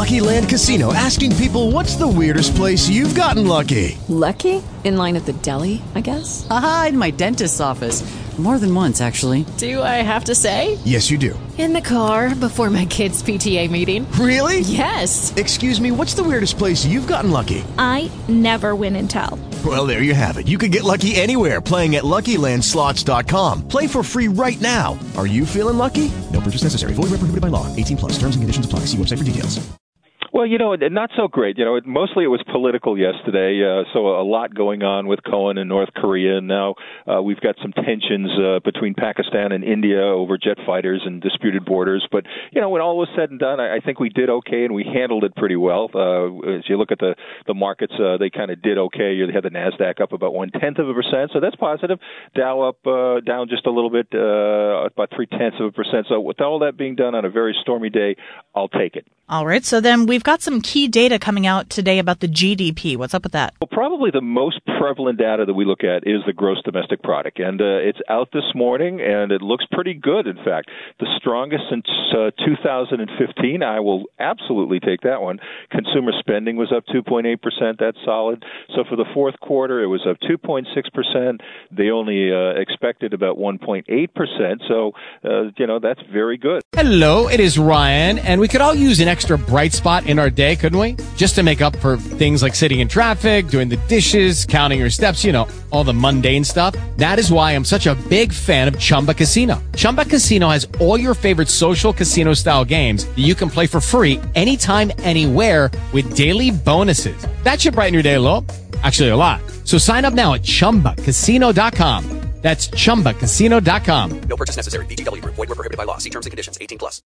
Lucky Land Casino, asking people, what's the weirdest place you've gotten lucky? Lucky? In line at the deli, I guess? Aha, in my dentist's office. More than once, actually. Do I have to say? Yes, you do. In the car before my kids' PTA meeting. Really? Yes. Excuse me, what's the weirdest place you've gotten lucky? I never win and tell. Well, there you have it. You can get lucky anywhere, playing at LuckyLandSlots.com. Play for free right now. Are you feeling lucky? No purchase necessary. Void where prohibited by law. 18+. Terms and conditions apply. See website for details. Well, not so great. Mostly it was political yesterday, so a lot going on with Cohen and North Korea. And now we've got some tensions between Pakistan and India over jet fighters and disputed borders. But, when all was said and done, I think we did okay, and we handled it pretty well. As you look at the markets, they kind of did okay. You had the NASDAQ up about 0.1%, so that's positive. Dow up down just a little bit, about 0.3%. So with all that being done on a very stormy day, I'll take it. All right, so then we've got some key data coming out today about the GDP. What's up with that? Well, probably the most prevalent data that we look at is the gross domestic product, and it's out this morning, and it looks pretty good, in fact. The strongest since 2015. I will absolutely take that one. Consumer spending was up 2.8%. That's solid. So for the fourth quarter, it was up 2.6%. They only expected about 1.8%, so, that's very good. Hello, it is Ryan, and we could all use an extra bright spot in our day, couldn't we? Just to make up for things like sitting in traffic, doing the dishes, counting your steps, all the mundane stuff. That is why I'm such a big fan of Chumba Casino. Chumba Casino has all your favorite social casino-style games that you can play for free anytime, anywhere with daily bonuses. That should brighten your day a little. Actually, a lot. So sign up now at ChumbaCasino.com. That's ChumbaCasino.com. No purchase necessary. VGW Group. Void where prohibited by law. See terms and conditions. 18+.